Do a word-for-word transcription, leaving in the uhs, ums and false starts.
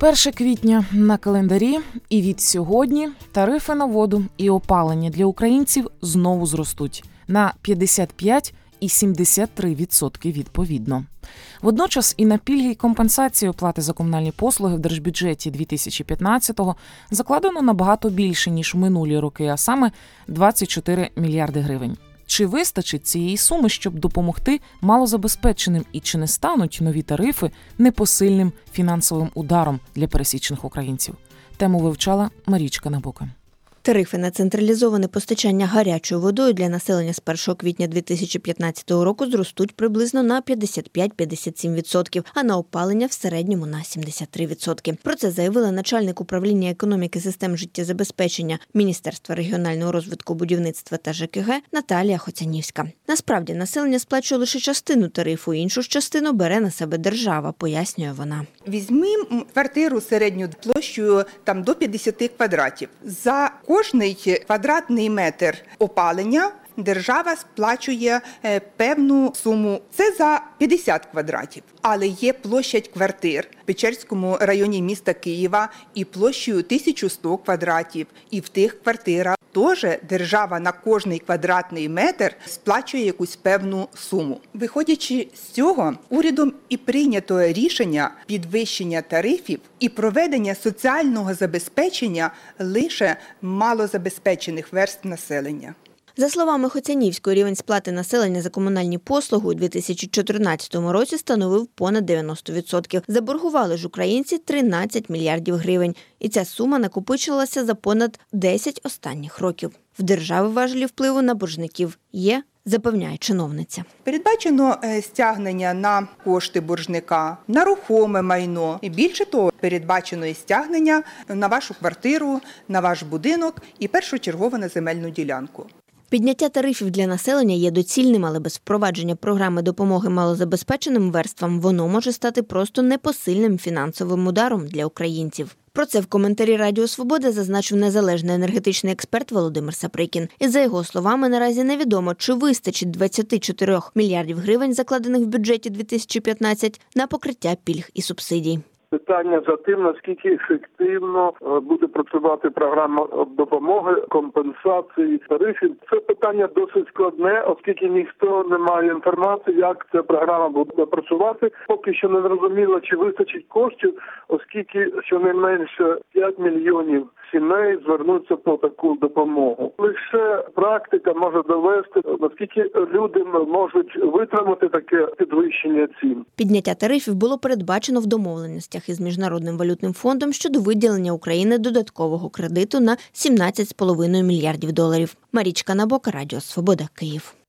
перше квітня на календарі, і від сьогодні тарифи на воду і опалення для українців знову зростуть на п'ятдесят п'ять і сімдесят три відсотки відповідно. Водночас і на пільги й компенсації оплати за комунальні послуги в держбюджеті дві тисячі п'ятнадцятого закладено набагато більше, ніж в минулі роки, а саме двадцять чотири мільярди гривень. Чи вистачить цієї суми, щоб допомогти малозабезпеченим, і чи не стануть нові тарифи непосильним фінансовим ударом для пересічних українців? Тему вивчала Марічка Набока. Тарифи на централізоване постачання гарячою водою для населення з першого квітня дві тисячі п'ятнадцятого року зростуть приблизно на п'ятдесят п'ять - п'ятдесят сім відсотків, а на опалення в середньому на сімдесят три відсотки. Про це заявила начальник управління економіки систем життєзабезпечення Міністерства регіонального розвитку, будівництва та ЖКГ Наталія Хоцянівська. Насправді, населення сплачує лише частину тарифу, іншу ж частину бере на себе держава, пояснює вона. Візьмімо квартиру середньою площею там до п'ятдесят квадратів. За кожний квадратний метр опалення держава сплачує певну суму. Це за п'ятдесят квадратів. Але є площадь квартир в Печерському районі міста Києва і площею тисяча сто квадратів. І в тих квартирах теж держава на кожний квадратний метр сплачує якусь певну суму. Виходячи з цього, урядом і прийнято рішення підвищення тарифів і проведення соціального забезпечення лише малозабезпечених верств населення. За словами Хоцянівської, рівень сплати населення за комунальні послуги у дві тисячі чотирнадцятому році становив понад дев'яносто відсотків. Заборгували ж українці тринадцять мільярдів гривень. І ця сума накопичилася за понад десять останніх років. В держави важелі впливу на боржників є, запевняє чиновниця. Передбачено стягнення на кошти боржника, на рухоме майно. І більше того, передбачено і стягнення на вашу квартиру, на ваш будинок і першочергово на земельну ділянку. Підняття тарифів для населення є доцільним, але без впровадження програми допомоги малозабезпеченим верствам воно може стати просто непосильним фінансовим ударом для українців. Про це в коментарі Радіо Свобода зазначив незалежний енергетичний експерт Володимир Саприкін. І за його словами, наразі невідомо, чи вистачить двадцять чотири мільярдів гривень, закладених в бюджеті дві тисячі п'ятнадцятого, на покриття пільг і субсидій. Питання за тим, наскільки ефективно буде працювати програма допомоги, компенсації, тарифів. Це питання досить складне, оскільки ніхто не має інформації, як ця програма буде працювати. Поки що не зрозуміло, чи вистачить коштів, оскільки щонайменше п'ять мільйонів сімей звернуться по таку допомогу. Лише практика може довести, наскільки люди можуть витримати таке підвищення цін. Підняття тарифів було передбачено в домовленостях із Міжнародним валютним фондом щодо виділення Україні додаткового кредиту на сімнадцять цілих п'ять десятих мільярдів доларів. Марічка Набока, Радіо Свобода, Київ.